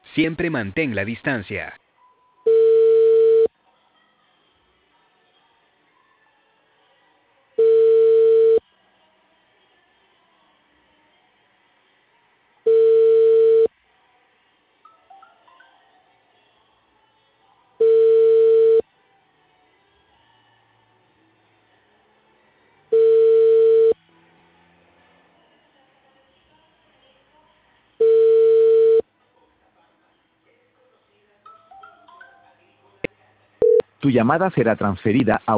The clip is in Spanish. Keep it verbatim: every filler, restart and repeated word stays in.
Siempre mantén la distancia. Tu llamada será transferida a